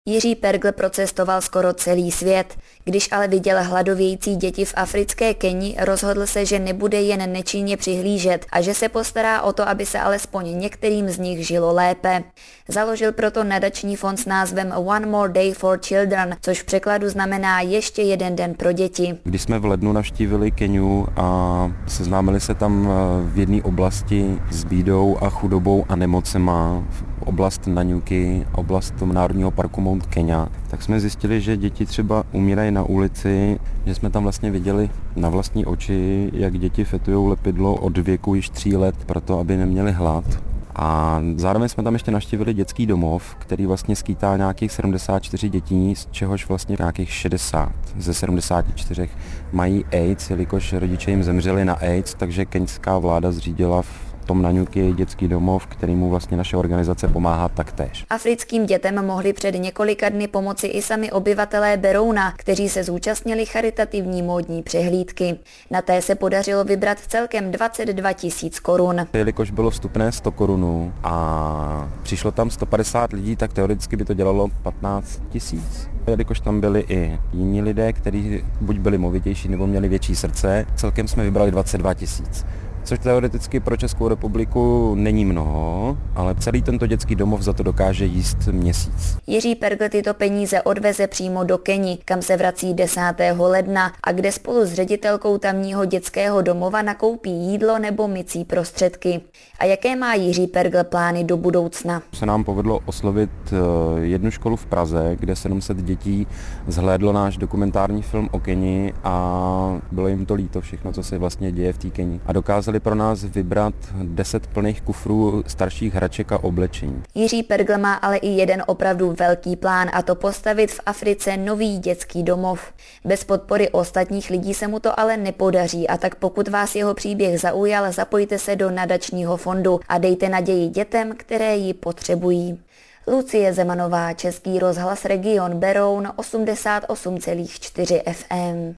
Jiří Pergl procestoval skoro celý svět. Když ale viděl hladovějící děti v africké Keni, rozhodl se, že nebude jen nečinně přihlížet a že se postará o to, aby se alespoň některým z nich žilo lépe. Založil proto nadační fond s názvem One More Day for Children, což v překladu znamená ještě jeden den pro děti. Když jsme v lednu navštívili Keniu a seznámili se tam v jedné oblasti s bídou a chudobou a nemocema, oblast Nanyuki, oblast Národního parku Mount Kenya, tak jsme zjistili, že děti třeba umírají na ulici, že jsme tam vlastně viděli na vlastní oči, jak děti fetujou lepidlo od věku již 3 let, proto aby neměli hlad. A zároveň jsme tam ještě navštívili dětský domov, který vlastně skýtá nějakých 74 dětí, z čehož vlastně nějakých 60 ze 74 mají AIDS, jelikož rodiče jim zemřeli na AIDS, takže keňská vláda zřídila v tom Nanyuki dětský domov, kterému vlastně naše organizace pomáhá taktéž. Africkým dětem mohli před několika dny pomoci i sami obyvatelé Berouna, kteří se zúčastnili charitativní módní přehlídky. Na té se podařilo vybrat celkem 22 000 korun. Jelikož bylo vstupné 100 korun a přišlo tam 150 lidí, tak teoreticky by to dělalo 15 000. Jelikož tam byli i jiní lidé, kteří buď byli movitější nebo měli větší srdce, celkem jsme vybrali 22 000. Což teoreticky pro Českou republiku není mnoho, ale celý tento dětský domov za to dokáže jíst měsíc. Jiří Pergl tyto peníze odveze přímo do Keni, kam se vrací 10. ledna a kde spolu s ředitelkou tamního dětského domova nakoupí jídlo nebo mycí prostředky. A jaké má Jiří Pergl plány do budoucna? Se nám povedlo oslovit jednu školu v Praze, kde 700 dětí zhlédlo náš dokumentární film o Keni a bylo jim to líto všechno, co se vlastně děje v té Keni. A dokázali pro nás vybrat 10 plných kufrů starších hraček a oblečení. Jiří Pergl má ale i jeden opravdu velký plán, a to postavit v Africe nový dětský domov. Bez podpory ostatních lidí se mu to ale nepodaří, a tak pokud vás jeho příběh zaujal, zapojte se do nadačního fondu a dejte naději dětem, které ji potřebují. Lucie Zemanová, Český rozhlas Region Beroun, 88,4 FM.